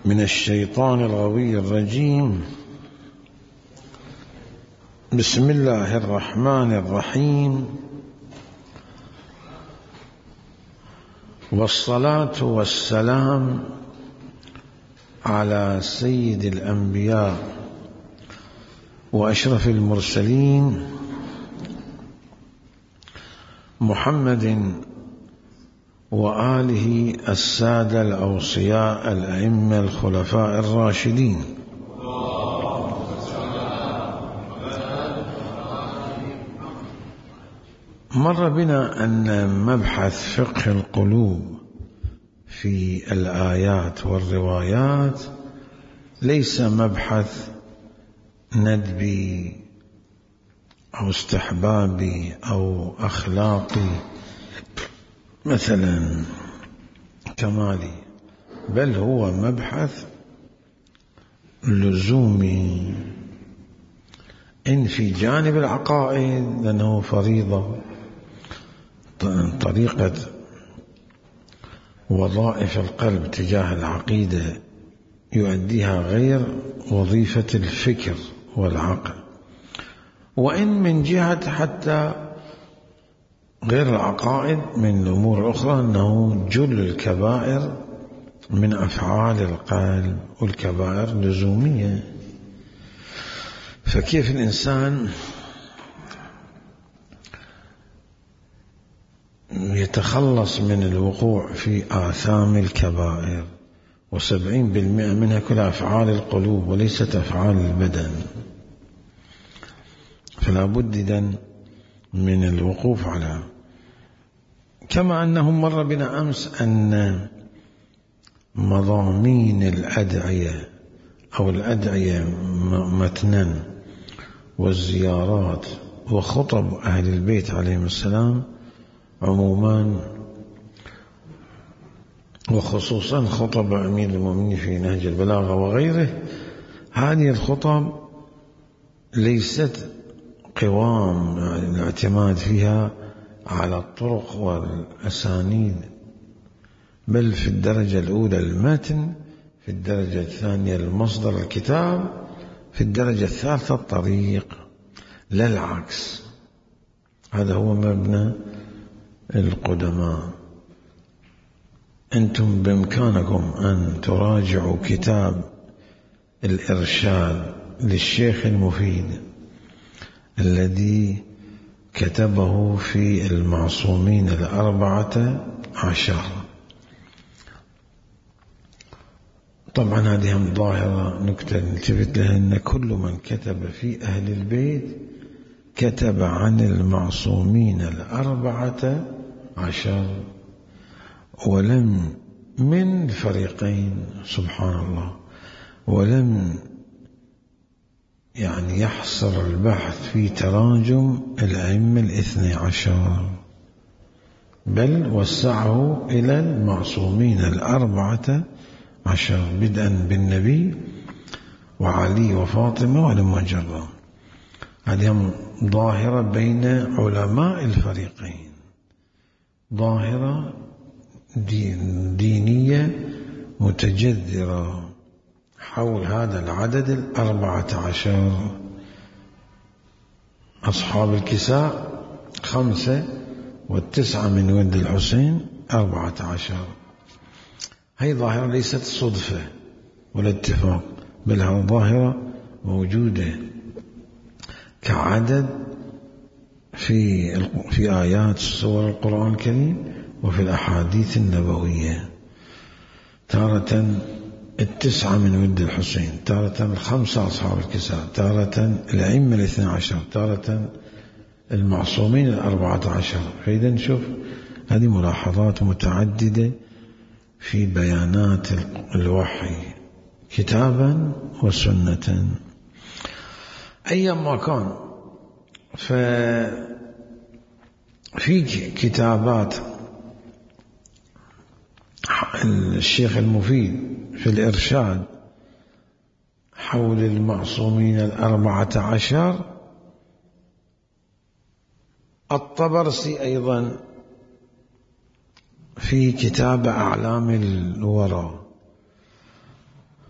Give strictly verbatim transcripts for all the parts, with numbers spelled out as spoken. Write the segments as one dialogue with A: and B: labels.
A: من الشيطان الغوي الرجيم. بسم الله الرحمن الرحيم، والصلاة والسلام على سيد الأنبياء وأشرف المرسلين محمد وآله السادة الأوصياء الأئمة الخلفاء الراشدين. مر بنا أن مبحث فقه القلوب في الآيات والروايات ليس مبحث ندبي أو استحبابي أو أخلاقي مثلا كمالي، بل هو مبحث لزومي إن في جانب العقائد، لأنه فريضة، طريقة وظائف القلب تجاه العقيدة يؤديها غير وظيفة الفكر والعقل، وإن من جهة حتى غير العقائد من الأمور الأخرى أنه جل الكبائر من أفعال القلب، والكبائر لزومية. فكيف الإنسان يتخلص من الوقوع في آثام الكبائر؟ وسبعين بالمئة منها كلها أفعال القلوب وليست أفعال البدن، فلا بد إذن من الوقوف على. كما أنه مر بنا أمس أن مضامين الأدعية أو الأدعية متنا والزيارات وخطب أهل البيت عليهم السلام عموما، وخصوصا خطب أمير المؤمنين في نهج البلاغة وغيره، هذه الخطب ليست قوام الاعتماد فيها على الطرق والأسانيد، بل في الدرجة الأولى المتن، في الدرجة الثانية المصدر الكتاب، في الدرجة الثالثة الطريق، لا العكس. هذا هو مبنى القدماء. أنتم بإمكانكم أن تراجعوا كتاب الإرشاد للشيخ المفيد الذي كتبه في المعصومين الأربعة عشر. طبعا هذه هم ظاهرة نكتة نلتفت لها، أن كل من كتب في أهل البيت كتب عن المعصومين الأربعة عشر، ولم من فريقين، سبحان الله، ولم يعني يحصر البحث في تراجم الأئمة الاثني عشر، بل وسعه إلى المعصومين الأربعة عشر، بدءا بالنبي وعلي وفاطمة والمجرى. هذه ظاهرة بين علماء الفريقين، ظاهرة دين دينية متجذرة حول هذا العدد الأربعة عشر. أصحاب الكساء خمسة، والتسعة من ولد الحسين أربعة عشر. هي ظاهرة ليست صدفة ولا اتفاق، بل هي ظاهرة موجودة كعدد في في آيات سور القرآن الكريم وفي الأحاديث النبوية. تارة التسعة من ولد الحسين، تارة الخمسة أصحاب الكساء، تارة الأئمة الاثنى عشر، تارة المعصومين الأربعة عشر. فإذا نشوف هذه ملاحظات متعددة في بيانات الوحي كتابا وسنة. أيما كان، ففي كتابات الشيخ المفيد في الإرشاد حول المعصومين الأربعة عشر، الطبرسي أيضا في كتاب أعلام الورى،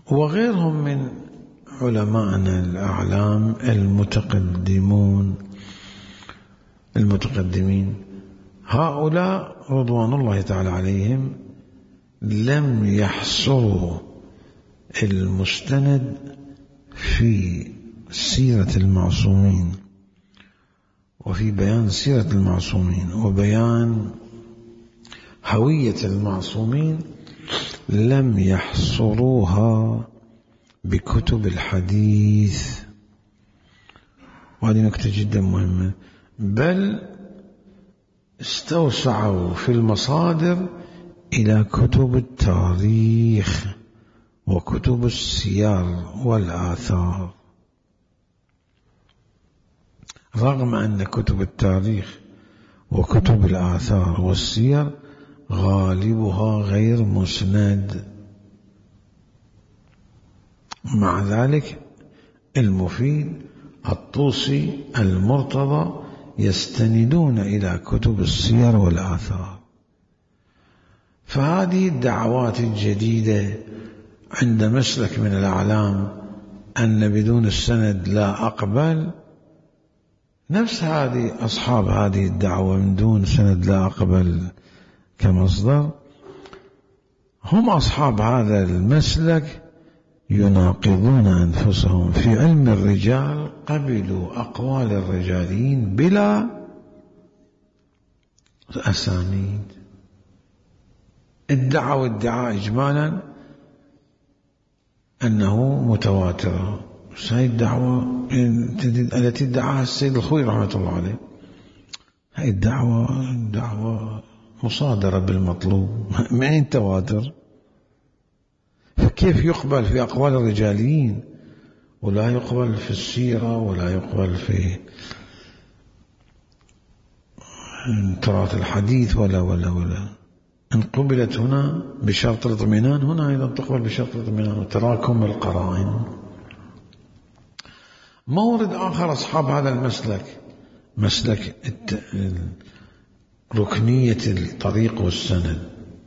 A: وغيرهم من علماءنا الأعلام المتقدمون المتقدمين، هؤلاء رضوان الله تعالى عليهم لم يحصروا المستند في سيرة المعصومين وفي بيان سيرة المعصومين وبيان هوية المعصومين، لم يحصروها بكتب الحديث، وهذه نكتة جدا مهمة، بل استوسعوا في المصادر إلى كتب التاريخ وكتب السير والآثار، رغم أن كتب التاريخ وكتب الآثار والسير غالبها غير مسند. مع ذلك المفيد، الطوسي، المرتضى يستندون إلى كتب السير والآثار. فهذه الدعوات الجديدة عند مسلك من الأعلام أن بدون السند لا أقبل، نفس هذه أصحاب هذه الدعوة من دون سند لا أقبل كمصدر، هم أصحاب هذا المسلك يناقضون أنفسهم. في علم الرجال قبلوا أقوال الرجالين بلا أسانيد، ادعوا ادعاء إجمالا أنه متواترة. هذه الدعوة التي ادعاها السيد الخوي رحمة الله عليه، هذه الدعوة دعوة مصادرة بالمطلوب، ما هي تواتر. فكيف يقبل في أقوال الرجاليين ولا يقبل في السيرة ولا يقبل في تراث الحديث ولا ولا ولا إن قبلت هنا بشرط الاطمئنان، هنا أيضا تقبل بشرط الاطمئنان وتراكم القرائن. مورد آخر أصحاب هذا المسلك مسلك ركنية الطريق والسند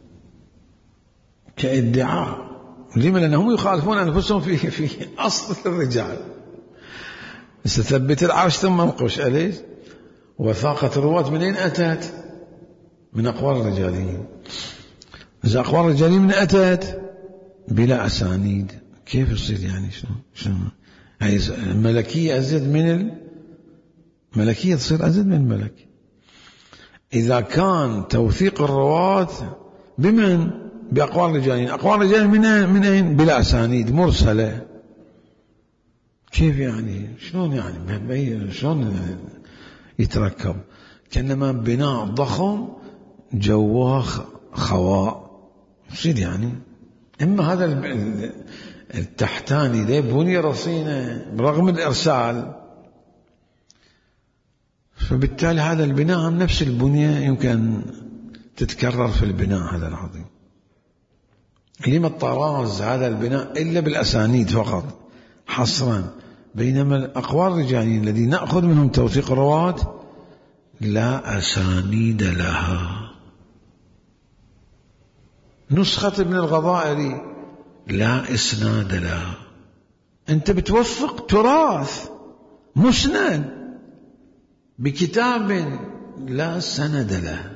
A: كادعاء. لما؟ لأنهم يخالفون أنفسهم في في أصل الرجال. ستثبت العرش ثم انقش أليس؟ وثاقة الرواة منين أتت؟ من أقوال الرجاليين. إذا أقوال الرجاليين من أتت بلا أسانيد، كيف يصير يعني؟ شنو شنو هي الملكية أزيد من الملكية، تصير أزيد من الملك إذا كان توثيق الرواة بمن؟ بأقوال الرجالين. أقوال الرجالين من من أين؟ بلا أسانيد مرسلة. كيف يعني؟ شلون يعني؟ شلون يتركب؟ كأنما بناء ضخم جواه خواء، يصير يعني. إما هذا التحتاني ذي بني رصينة برغم الإرسال، فبالتالي هذا البناء نفس البنية يمكن تتكرر في البناء هذا العظيم. لما الطراز هذا البناء إلا بالأسانيد فقط حصرا، بينما الأقوال الرجاليين الذي نأخذ منهم توثيق الرواة لا أسانيد لها. نسخة ابن الغضائري لا إسناد لها. أنت بتوثق تراث مسند بكتاب لا سند له.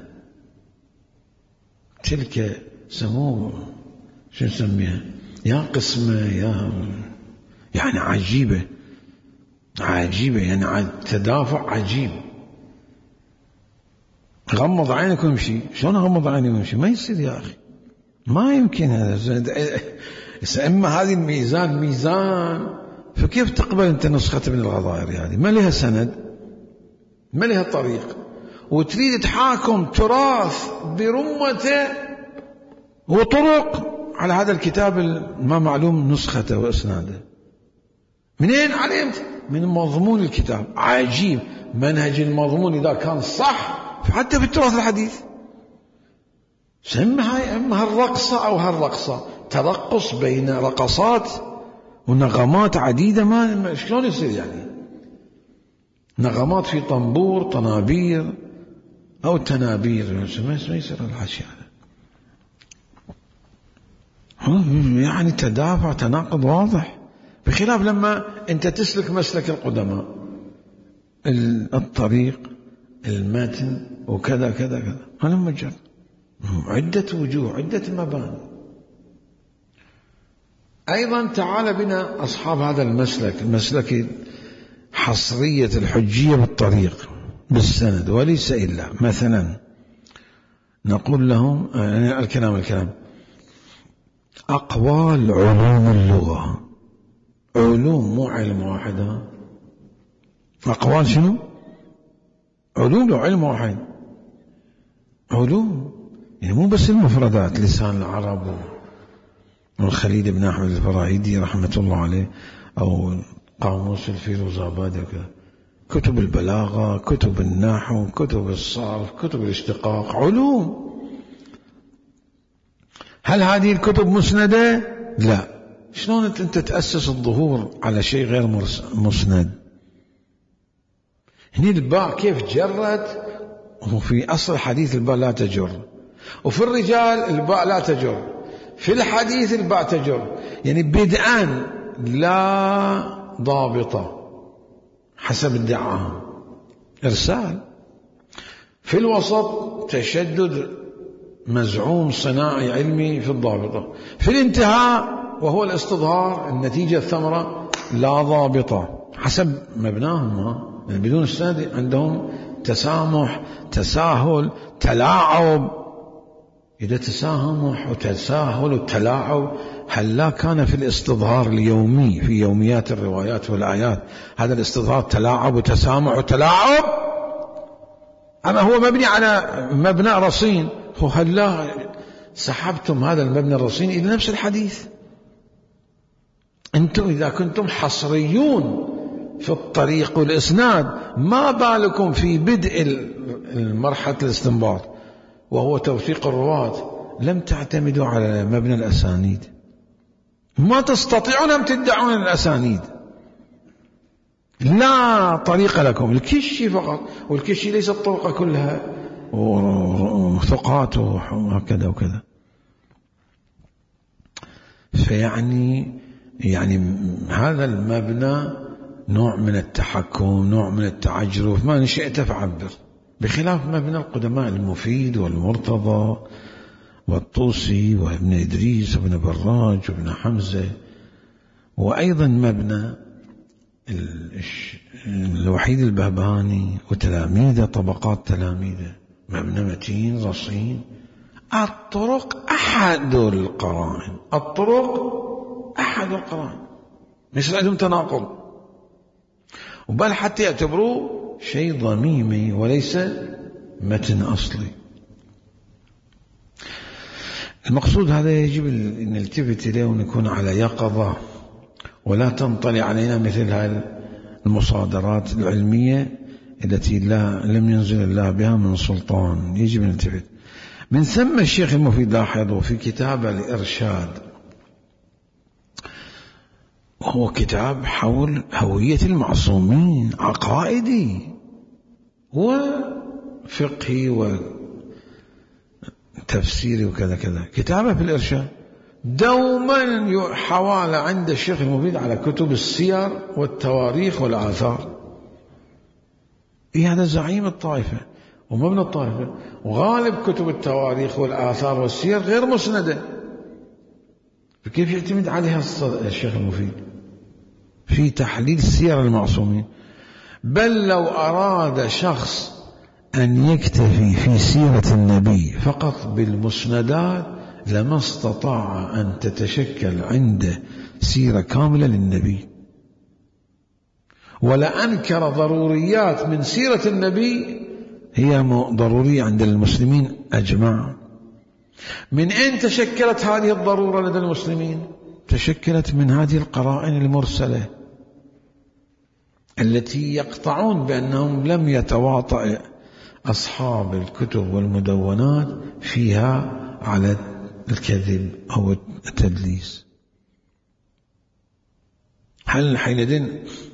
A: تلك سموه شو نسميها؟ يا قسمة يا يعني عجيبة عجيبة يعني تدافع عجيب. غمض عينك وامشي. شلون غمض عيني وامشي؟ ما يصير يا أخي، ما يمكن هذا. إما هذه الميزان ميزان، فكيف تقبل أنت نسخة ابن الغضائري هذه ما لها سند ما لها طريق، وتريد تحاكم تراث برمته وطرق على هذا الكتاب ما معلوم نسخته وإسناده؟ منين علمت؟ من مضمون الكتاب. عجيب منهج المضمون إذا كان صح حتى في التراث الحديث. سمها إما هالرقصة أو هالرقصة، ترقص بين رقصات ونغمات عديدة. ما شلون يصير يعني؟ نغمات في طنبور طنابير أو تنابير، ما يصير الحشي هذا. يعني تدافع تناقض واضح، بخلاف لما أنت تسلك مسلك القدماء، الطريق، المتن، وكذا كذا كذا، هذا مجرد عدة وجوه، عدة مباني. أيضا تعال بنا أصحاب هذا المسلك، المسلك حصرية الحجية بالطريق بالسند وليس إلا، مثلا نقول لهم يعني الكلام الكلام أقوال علوم اللغة، علوم مو علم واحد، أقوال شنو؟ علوم لو علم واحد، علوم يعني مو بس المفردات، لسان العرب والخليل بن أحمد الفراهيدي رحمة الله عليه، أو قاموس الفيروزابادي وكذا، كتب البلاغة، كتب النحو، كتب الصرف، كتب الاشتقاق، علوم. هل هذه الكتب مسندة؟ لا. شلون أنت تأسس الظهور على شيء غير مسند؟ هني الباء كيف جرت، وفي أصل حديث الباء لا تجر، وفي الرجال الباء لا تجر، في الحديث الباء تجر، يعني بدءا لا ضابطة حسب ادعاهم، إرسال. في الوسط تشدد مزعوم صناعي علمي في الضابطة، في الانتهاء وهو الاستظهار النتيجة الثمرة لا ضابطة حسب مبناهم. يعني بدون السند عندهم تسامح، تساهل، تلاعب. إذا تسامح وتساهل وتلاعب، هل لا كان في الاستظهار اليومي في يوميات الروايات والآيات هذا الاستظهار تلاعب وتسامح وتلاعب؟ أما هو مبني على مبنى رصين، هل لا سحبتم هذا المبنى الرصين إلى نفس الحديث؟ أنتم إذا كنتم حصريون في الطريق والإسناد، ما بالكم في بدء المرحلة الاستنباط وهو توثيق الرواة لم تعتمدوا على مبنى الأسانيد، ما تستطيعون أن تدعون الأسانيد، لا طريق لكم، الكشي فقط، والكشي ليس الطرق كلها وثقات وهكذا وكذا. فيعني يعني هذا المبنى نوع من التحكم، نوع من التعجرف، ما نشئت فعبر، بخلاف مبنى القدماء المفيد والمرتضى والطوسي وابن إدريس وابن براج وابن حمزة، وأيضا مبنى الوحيد البهبهاني وتلاميذه، طبقات تلاميذه، مبنى متين رصين. الطرق أحد القرائن، الطرق أحد القرائن، مش عندهم تناقض، وبل حتى يعتبروه شيء ضميمي وليس متن أصلي. المقصود هذا يجب أن نلتفت إليه ونكون على يقظة، ولا تنطلي علينا مثل هذه المصادرات العلمية التي لا لم ينزل الله بها من سلطان، يجب أن نلتفت. من ثم الشيخ المفيد لاحظوا في كتابه الإرشاد، وهو كتاب حول هوية المعصومين، عقائدي وفقهي وتفسيري وكذا كذا، كتابه في الإرشاد دوما حوالى عند الشيخ المفيد على كتب السير والتواريخ والآثار. إيه هذا زعيم الطائفة ومبنى الطائفة، وغالب كتب التواريخ والآثار والسير غير مسندة، فكيف يعتمد عليها الشيخ المفيد في تحليل سير المعصومين؟ بل لو أراد شخص أن يكتفي في سيرة النبي فقط بالمسندات لما استطاع أن تتشكل عنده سيرة كاملة للنبي، ولا أنكر ضروريات من سيرة النبي هي ضرورية عند المسلمين أجمع. من أين تشكلت هذه الضرورة لدى المسلمين؟ تشكلت من هذه القرائن المرسلة التي يقطعون بأنهم لم يتواطأ أصحاب الكتب والمدونات فيها على الكذب أو التدليس. هل حينئذ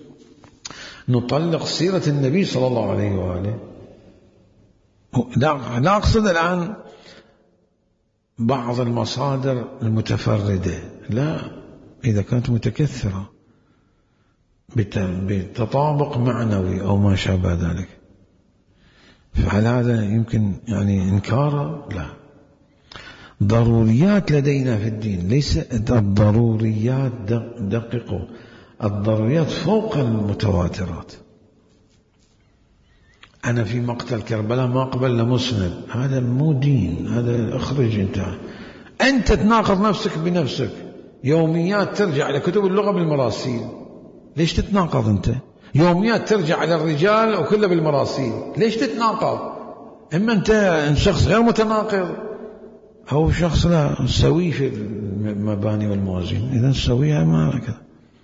A: نطلق سيرة النبي صلى الله عليه وآله؟ لا أقصد الآن بعض المصادر المتفردة، لا، إذا كانت متكثرة بتطابق معنوي أو ما شابه ذلك، فهل هذا يمكن يعني إنكاره؟ لا. ضروريات لدينا في الدين، ليس الضروريات، دققوا، الضروريات فوق المتواترات. أنا في مقتل كربلاء ما أقبل لمسند، هذا مو دين، هذا اخرج أنت. أنت تناقض نفسك بنفسك، يوميات ترجع إلى كتب اللغة بالمراسيل، ليش تتناقض أنت؟ يوميات ترجع إلى الرجال وكله بالمراسيل، ليش تتناقض؟ إما أنت شخص غير متناقض أو شخص لا سوي في المباني والموازين، إذا سويها ما كذا.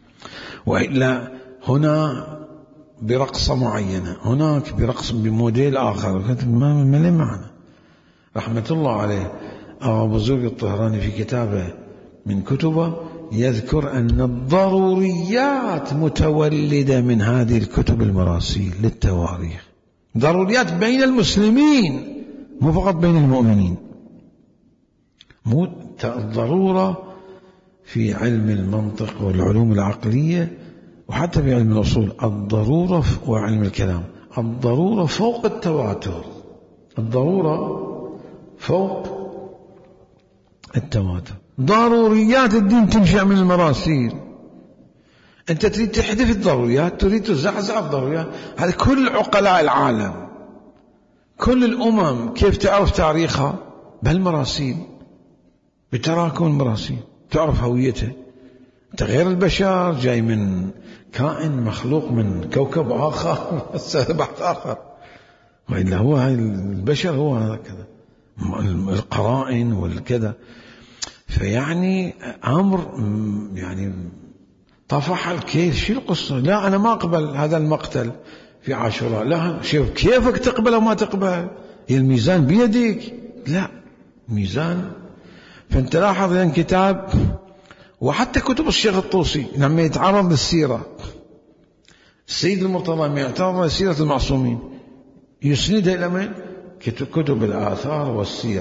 A: وإلا هنا برقصة معينة، هناك برقص بموديل آخر، ما له معنى. رحمة الله عليه أبو زرق الطهراني في كتابه من كتبه يذكر أن الضروريات متولدة من هذه الكتب المراسيل للتواريخ، ضروريات بين المسلمين مو فقط بين المؤمنين. مو الضرورة في علم المنطق والعلوم العقلية وحتى في علم الأصول، الضرورة وعلم الكلام، الضرورة فوق التواتر، الضرورة فوق التواتر. ضروريات الدين تنشأ من المراسيل. أنت تريد تحذف الضروريات، تريد تزعزع الضروريات. هذا كل عقلاء العالم، كل الأمم كيف تعرف تاريخها؟ بهالمراسيل، بتراكم المراسيل تعرف هويتها. أنت غير البشر، جاي من كائن مخلوق من كوكب آخر بحث آخر، وإلا هو هاي البشر هو هكذا، القرائن والكذا. فيعني أمر يعني طفح الكيس. شو القصة؟ لا أنا ما أقبل هذا المقتل في عاشوراء، لا شوف كيفك تقبل أو ما تقبل، هي الميزان بيدك، لا ميزان. فأنت لاحظ يعني كتاب وحتى كتب الشيخ الطوسي لما يتعرض للسيرة، السيد المرتضى لما يعترض لسيرة المعصومين يسندها إلى من؟ كتب الآثار والسير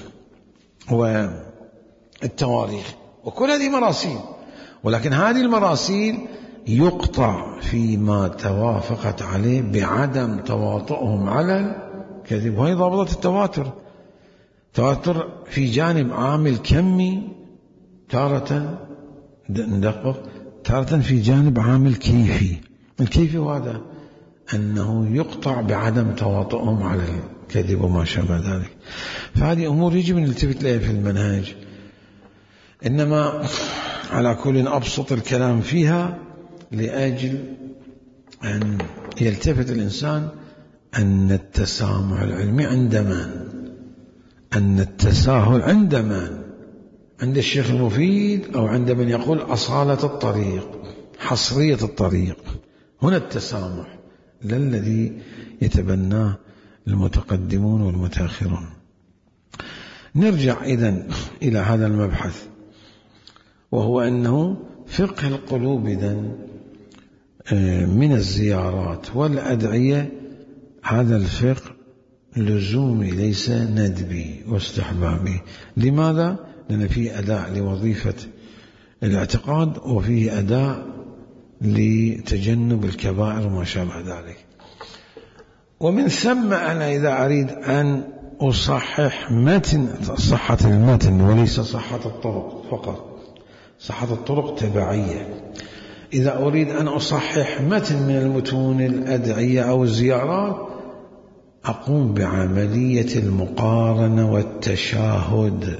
A: والتواريخ، وكل هذه مراسيل. ولكن هذه المراسيل يقطع فيما توافقت عليه بعدم تواطؤهم على الكذب، وهي ضابطة التواتر. تواتر في جانب عامل كمي تارة ندقق، تارة في جانب عامل كيفي. الكيفي هذا أنه يقطع بعدم تواطؤهم على الكذب وما شابه ذلك. فهذه أمور يجب أن نلتفت لها في المنهج، إنما على كل أبسط الكلام فيها لأجل أن يلتفت الإنسان أن التسامح العلمي عند من؟ أن التساهل عند من؟ عند الشيخ المفيد أو عند من يقول أصالة الطريق، حصرية الطريق. هنا التسامح، لا الذي يتبناه المتقدمون والمتأخرون. نرجع إذن إلى هذا المبحث، وهو أنه فقه القلوب إذن من الزيارات والأدعية، هذا الفقه لزومي ليس ندبي واستحبابي. لماذا؟ لأن فيه أداء لوظيفة الاعتقاد، وفيه أداء لتجنب الكبائر وما شابه ذلك. ومن ثم أنا إذا أريد أن أصحح متن، صحة المتن وليس صحة الطرق فقط، صحة الطرق تبعية. إذا أريد أن أصحح متن من المتون الأدعية أو الزيارات، أقوم بعملية المقارنة والتشاهد.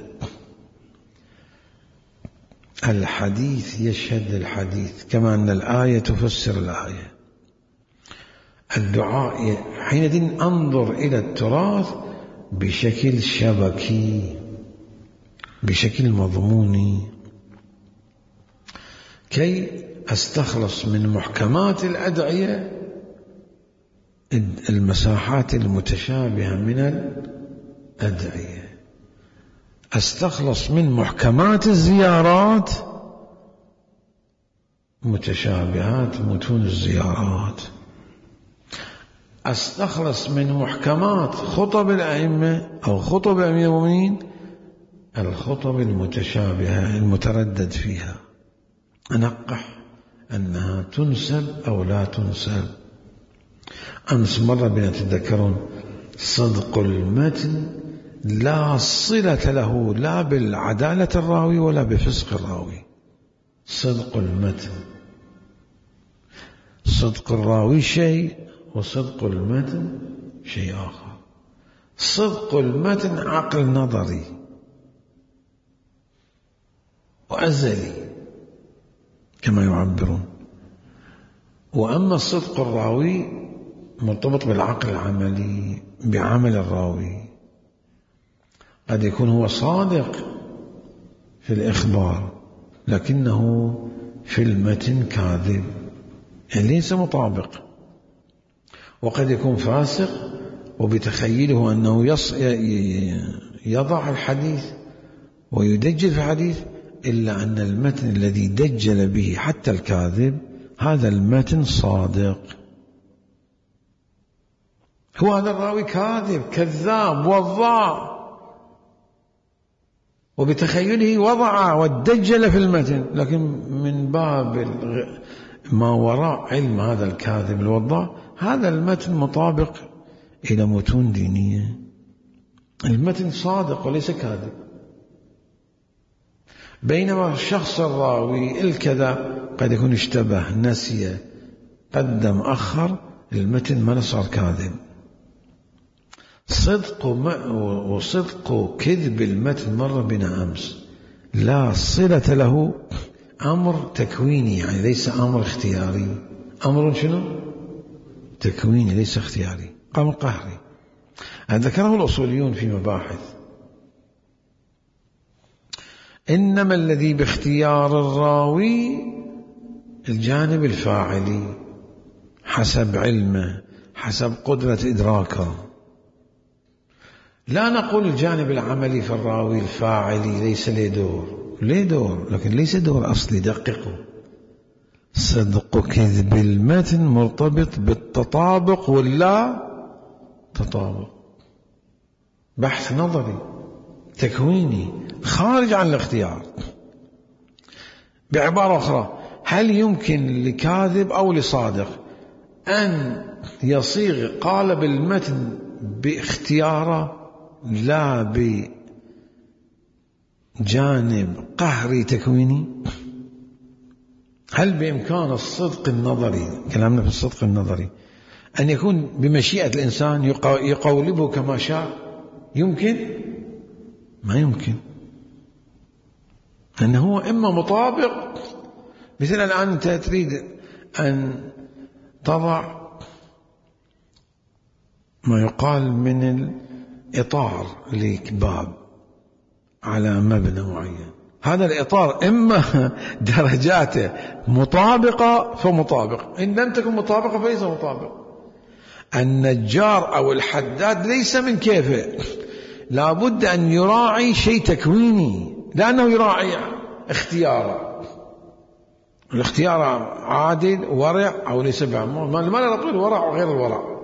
A: الحديث يشهد الحديث كما أن الآية تفسر الآية. الدعاء حينئذ أنظر إلى التراث بشكل شبكي، بشكل مضموني، كي أستخلص من محكمات الأدعية المساحات المتشابهة من الأدعية، أستخلص من محكمات الزيارات متشابهات متون الزيارات، أستخلص من محكمات خطب الأئمة أو خطب أمير المؤمنين الخطب المتشابهة المتردد فيها، أنقح أنها تنسب أو لا تنسب. أمس مرة بنا تذكرون صدق المتن لا صلة له لا بالعدالة الراوي ولا بفسق الراوي. صدق المتن، صدق الراوي شيء وصدق المتن شيء آخر. صدق المتن عقل نظري وأزلي كما يعبرون، وأما الصدق الراوي مرتبط بالعقل العملي بعمل الراوي. قد يكون هو صادق في الإخبار لكنه في المتن كاذب، يعني ليس مطابق. وقد يكون فاسق وبتخيله أنه يضع الحديث ويدجل في الحديث، إلا أن المتن الذي دجل به حتى الكاذب هذا المتن صادق. هو هذا الراوي كاذب كذاب وضاع، وبتخيله وضع ودجل في المتن، لكن من باب ما وراء علم هذا الكاذب الوضاع هذا المتن مطابق إلى متون دينية. المتن صادق وليس كاذب. بينما الشخص الراوي الكذا قد يكون اشتبه نسي قدم أخر، المتن ما صار كاذب. صدق وصدق كذب المتن مر بنا أمس لا صلة له، أمر تكويني يعني ليس أمر اختياري. أمر شنو؟ تكويني ليس اختياري، أمر قهري. ذكره الأصوليون في مباحث. إنما الذي باختيار الراوي الجانب الفاعلي حسب علمه حسب قدرة إدراكه. لا نقول الجانب العملي في الراوي الفاعلي ليس له دور، له دور لكن ليس دور أصلي. دققوا، صدق كذب المتن مرتبط بالتطابق ولا تطابق، بحث نظري تكويني خارج عن الاختيار. بعبارة أخرى، هل يمكن لكاذب أو لصادق أن يصيغ قالب المتن باختياره لا بجانب قهري تكويني؟ هل بإمكان الصدق النظري، كلامنا في الصدق النظري، أن يكون بمشيئة الإنسان يقولبه كما شاء؟ يمكن؟ ما يمكن، أنه هو إما مطابق. مثل الآن أنت تريد أن تضع ما يقال من الإطار لكباب على مبنى معين، هذا الإطار إما درجاته مطابقة فمطابق، إن لم تكن مطابقة فليس مطابق. النجار أو الحداد ليس من كيفه، لا بد أن يراعي شيء تكويني، لأنه يراعي اختياره. الاختيار عادل ورع أو ليس بعمر، ما لا نقول ورع وغير الورع.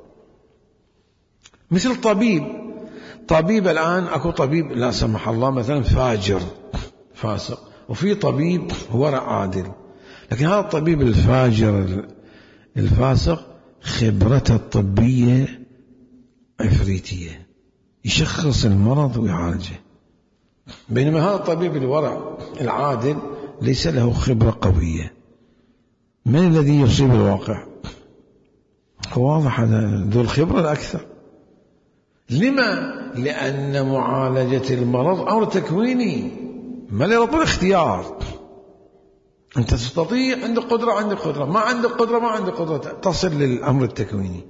A: مثل طبيب، طبيب الآن أكو طبيب لا سمح الله مثلا فاجر فاسق، وفي طبيب ورع عادل. لكن هذا الطبيب الفاجر الفاسق خبرته الطبية عفريتية، يشخص المرض ويعالجه. بينما هذا الطبيب الورع العادل ليس له خبرة قوية. من الذي يصيب الواقع؟ واضح هذا ذو الخبرة الأكثر. لما؟ لأن معالجة المرض أمر تكويني ما لرب الاختيار. أنت تستطيع، عندك قدرة عندك قدرة، ما عندك قدرة ما عندك قدرة، تصل للأمر التكويني.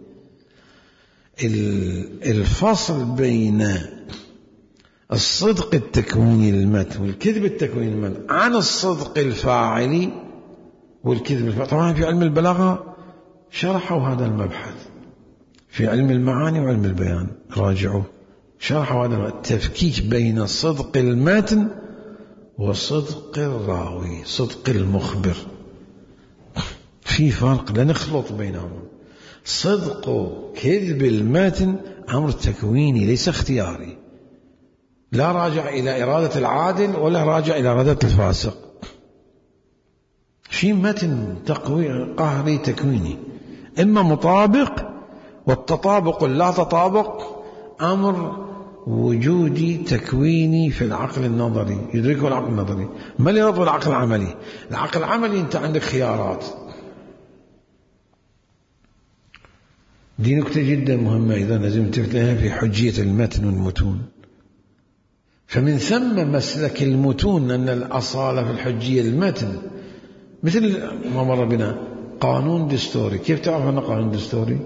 A: الفصل بين الصدق التكويني للمتن والكذب التكويني للمتن عن الصدق الفاعلي والكذب الفاعلي. طبعا في علم البلاغة شرحوا هذا المبحث، في علم المعاني وعلم البيان راجعوا شرحوا هذا التفكيك بين صدق المتن وصدق الراوي، صدق المخبر. في فرق لا نخلط بينهم. صدق كذب المتن أمر تكويني ليس اختياري. لا راجع إلى إرادة العادل ولا راجع إلى إرادة الفاسق. شيء متن تقوي قهري تكويني، إما مطابق، والتطابق لا تطابق أمر وجودي تكويني في العقل النظري يدركه العقل النظري، ما اللي يرضى العقل العملي. العقل العملي أنت عندك خيارات. دي نكتة جدا مهمة إذا لازم تنتبه لها في حجية المتن والمتون. فمن ثم مسلك المتون أن الأصالة في الحجية المتن، مثل ما مر بنا قانون دستوري. كيف تعرف أنه قانون دستوري؟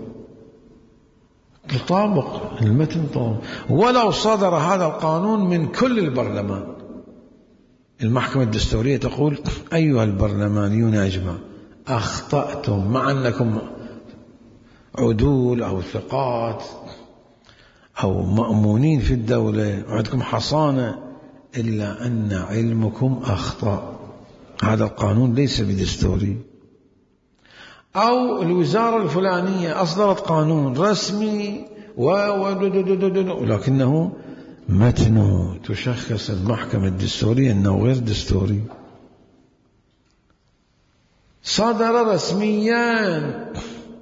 A: تطابق المتن طابق. ولو صدر هذا القانون من كل البرلمان، المحكمة الدستورية تقول أيها البرلمانيون أجمع أخطأتم، مع أنكم عدول أو ثقات أو مأمونين في الدولة وعندكم حصانة، إلا أن علمكم أخطأ. هذا القانون ليس بدستوري. أو الوزارة الفلانية أصدرت قانون رسمي ولكنه متنه تشخص المحكمة الدستورية أنه غير دستوري. صدر رسميا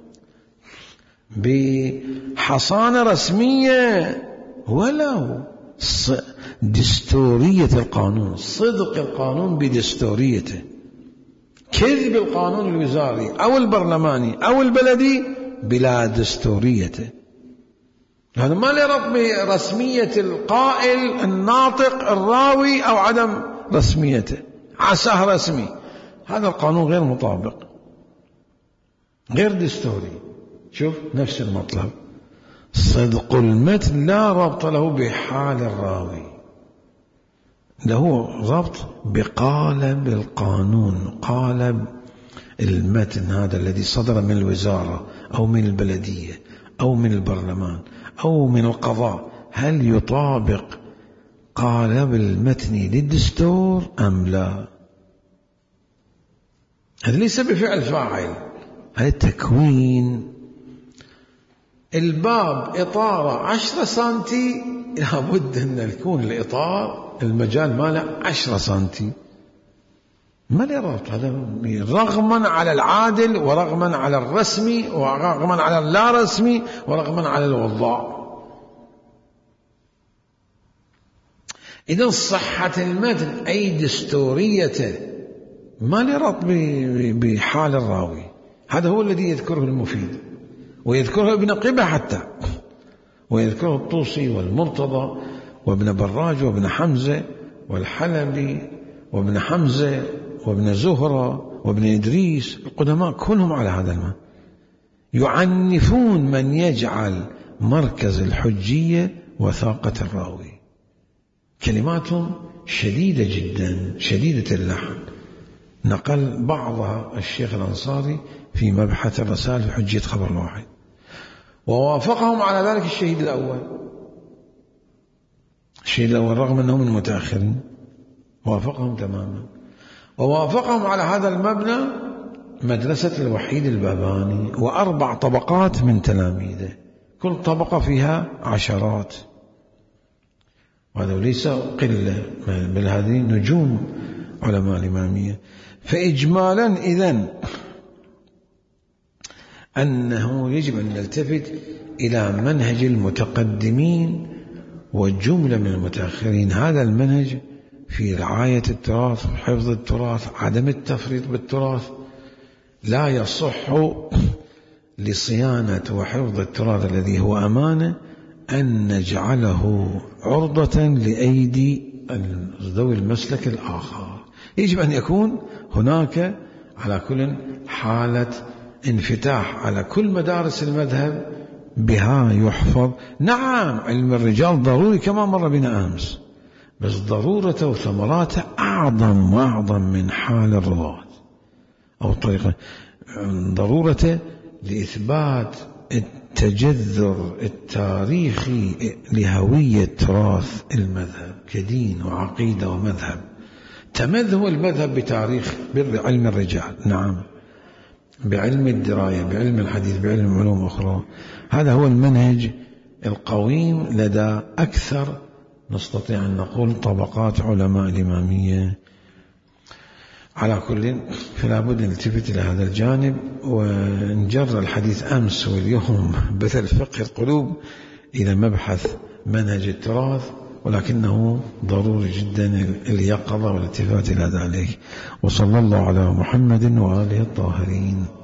A: بحصانة رسمية، ولو دستورية القانون، صدق القانون بدستوريته، كذب القانون الوزاري أو البرلماني أو البلدي بلا دستوريته. هذا ما له ربط برسمية القائل الناطق الراوي أو عدم رسميته، عساه رسمي. هذا القانون غير مطابق، غير دستوري. شوف نفس المطلب، صدق المتن لا ربط له بحال الراوي، له ربط بقالب القانون، قالب المتن هذا الذي صدر من الوزارة أو من البلدية أو من البرلمان أو من القضاء، هل يطابق قالب المتن للدستور أم لا؟ هذا ليس بفعل فاعل، هذا تكوين. الباب إطاره عشرة سنتي، لابد أن يكون الإطار المجال ماله عشرة سنتي، ما له ربط. هذا رغما على العادل ورغما على الرسمي ورغما على اللا رسمي ورغما على الوضاع. إذا صحة المتن أي دستوريته ما له ربط بحال الراوي. هذا هو الذي يذكره المفيد، ويذكره ابن قبة حتى، ويذكره الطوسي والمرتضى وابن براج وابن حمزة والحلبي وابن حمزة وابن زهرة وابن إدريس. القدماء كلهم على هذا المعنى، يعنفون من يجعل مركز الحجية وثاقة الراوي. كلماتهم شديدة جدا، شديدة اللحن. نقل بعضها الشيخ الأنصاري في مبحث الرسائل في حجية خبر الواحد، ووافقهم على ذلك الشهيد الأول. الشهيد الأول رغم أنه من المتأخرين وافقهم تماما. ووافقهم على هذا المبنى مدرسة الوحيد الباباني وأربع طبقات من تلاميذه، كل طبقة فيها عشرات، وهذا ليس قلة، بل هذه نجوم علماء الإمامية. فإجمالا إذن أنه يجب أن نلتفت إلى منهج المتقدمين والجملة من المتأخرين. هذا المنهج في رعاية التراث، حفظ التراث، عدم التفريط بالتراث. لا يصح لصيانة وحفظ التراث الذي هو أمانة أن نجعله عرضة لأيدي ذوي المسلك الآخر. يجب أن يكون هناك على كل حالة انفتاح على كل مدارس المذهب بها يحفظ. نعم علم الرجال ضروري كما مر بنا أمس، بس ضرورته وثمراته أعظم وأعظم من حال الرواة، أو طريقة ضرورته لإثبات التجذر التاريخي لهوية تراث المذهب كدين وعقيدة ومذهب. تمذهب المذهب بتاريخ بعلم الرجال، نعم، بعلم الدراية، بعلم الحديث، بعلم علوم أخرى. هذا هو المنهج القويم لدى أكثر نستطيع أن نقول طبقات علماء الإمامية. على كل فلا بد نلتفت إلى هذا الجانب، ونجر الحديث أمس واليوم بثل فقه القلوب إلى مبحث منهج التراث، ولكنه ضروري جدا اليقظة والالتفات إلى ذلك. وصلى الله على محمد وآله الطاهرين.